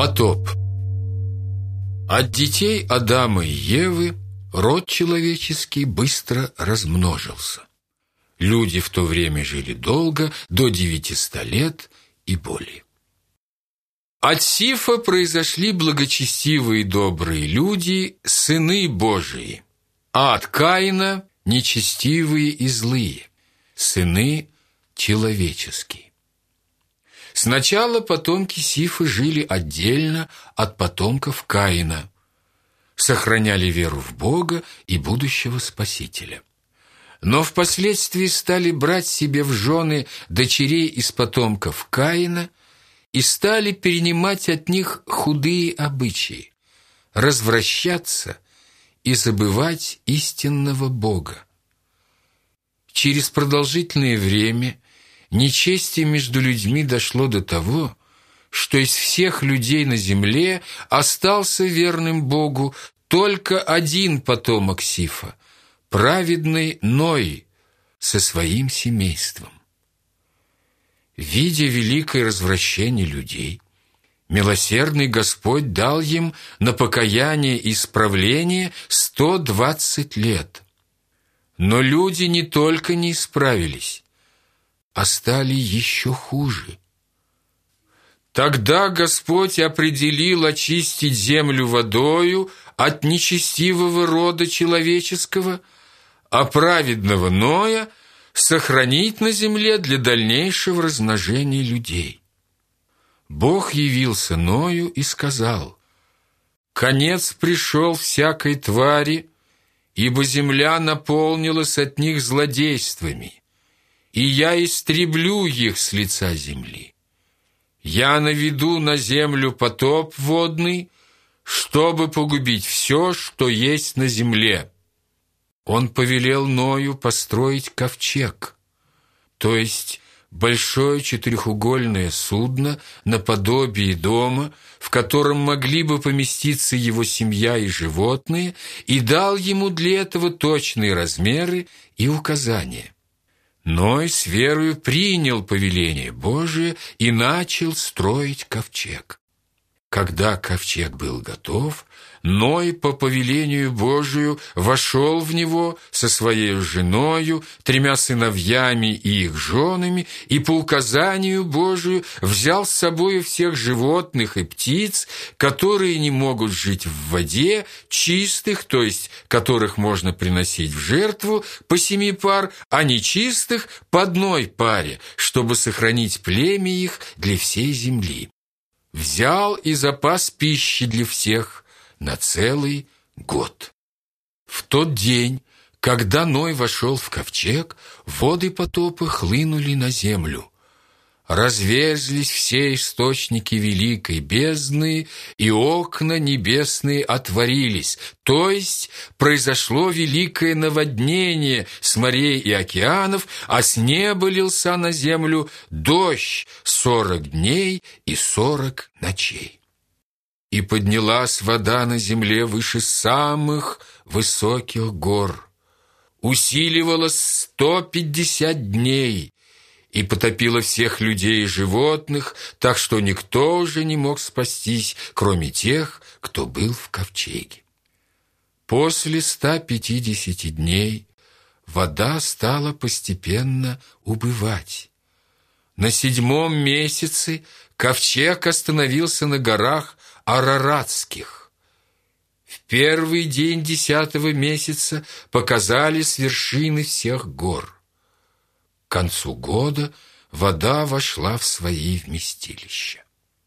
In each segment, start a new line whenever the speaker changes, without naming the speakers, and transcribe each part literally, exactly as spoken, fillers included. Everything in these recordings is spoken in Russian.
Потоп. От детей Адама и Евы род человеческий быстро размножился. Люди в то время жили долго, до девятисот лет и более. От Сифа произошли благочестивые и добрые люди, сыны Божии, а от Каина – нечестивые и злые, сыны человеческие. Сначала потомки Сифа жили отдельно от потомков Каина, сохраняли веру в Бога и будущего Спасителя. Но впоследствии стали брать себе в жены дочерей из потомков Каина и стали перенимать от них худые обычаи, развращаться и забывать истинного Бога. Через продолжительное время нечестие между людьми дошло до того, что из всех людей на земле остался верным Богу только один потомок Сифа, праведный Ной со своим семейством. Видя великое развращение людей, милосердный Господь дал им на покаяние и исправление сто двадцать лет. Но люди не только не исправились, а стали еще хуже. Тогда Господь определил очистить землю водою от нечестивого рода человеческого, а праведного Ноя сохранить на земле для дальнейшего размножения людей. Бог явился Ною и сказал: «Конец пришел всякой твари, ибо земля наполнилась от них злодействами, и я истреблю их с лица земли. Я наведу на землю потоп водный, чтобы погубить все, что есть на земле». Он повелел Ною построить ковчег, то есть большое четырехугольное судно наподобие дома, в котором могли бы поместиться его семья и животные, и дал ему для этого точные размеры и указания. Ной с верою принял повеление Божие и начал строить ковчег. Когда ковчег был готов, Ной по повелению Божию вошел в него со своей женою, тремя сыновьями и их женами, и по указанию Божию взял с собою всех животных и птиц, которые не могут жить в воде, чистых, то есть которых можно приносить в жертву, по семи пар, а нечистых по одной паре, чтобы сохранить племя их для всей земли. Взял и запас пищи для всех на целый год. В тот день, когда Ной вошел в ковчег, воды потопа хлынули на землю. Разверзлись все источники великой бездны, и окна небесные отворились, то есть произошло великое наводнение с морей и океанов, а с неба лился на землю дождь сорок дней и сорок ночей. И поднялась вода на земле выше самых высоких гор, усиливалась сто пятьдесят дней, и потопила всех людей и животных, так что никто уже не мог спастись, кроме тех, кто был в ковчеге. После ста пятидесяти дней вода стала постепенно убывать. На седьмом месяце ковчег остановился на горах Араратских. В первый день десятого месяца показались вершины всех гор. К концу года вода вошла в свои вместилища.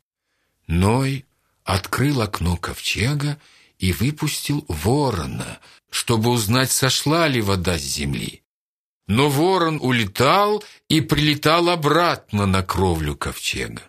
Ной открыл окно ковчега и выпустил ворона, чтобы узнать, сошла ли вода с земли. Но ворон улетал и прилетал обратно на кровлю ковчега.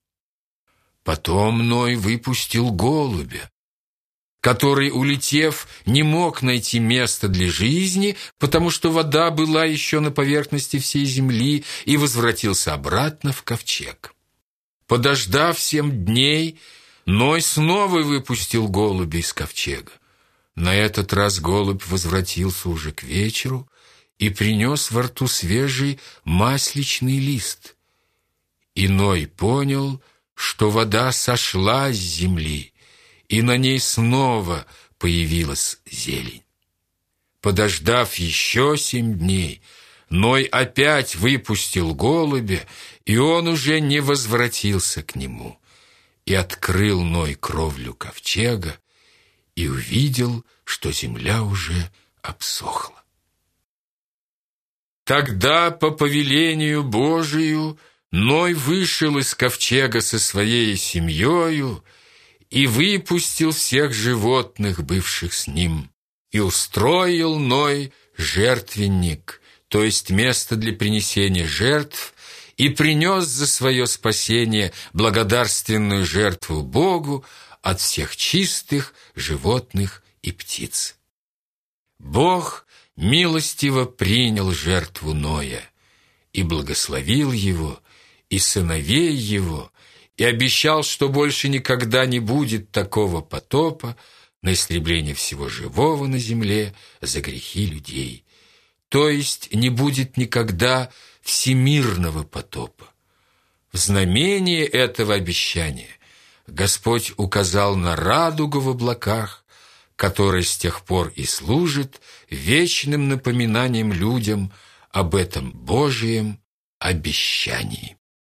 Потом Ной выпустил голубя, который, улетев, не мог найти места для жизни, потому что вода была еще на поверхности всей земли, и возвратился обратно в ковчег. Подождав семь дней, Ной снова выпустил голубя из ковчега. На этот раз голубь возвратился уже к вечеру и принес во рту свежий масличный лист. И Ной понял, что вода сошла с земли, и на ней снова появилась зелень. Подождав еще семь дней, Ной опять выпустил голубя, и он уже не возвратился к нему. И открыл Ной кровлю ковчега, и увидел, что земля уже обсохла. Тогда по повелению Божию Ной вышел из ковчега со своей семьёю и выпустил всех животных, бывших с ним, и устроил Ной жертвенник, то есть место для принесения жертв, и принес за свое спасение благодарственную жертву Богу от всех чистых животных и птиц. Бог милостиво принял жертву Ноя и благословил его и сыновей его, и обещал, что больше никогда не будет такого потопа на истребление всего живого на земле за грехи людей. То есть не будет никогда всемирного потопа. В знамение этого обещания Господь указал на радугу в облаках, которая с тех пор и служит вечным напоминанием людям об этом Божьем обещании.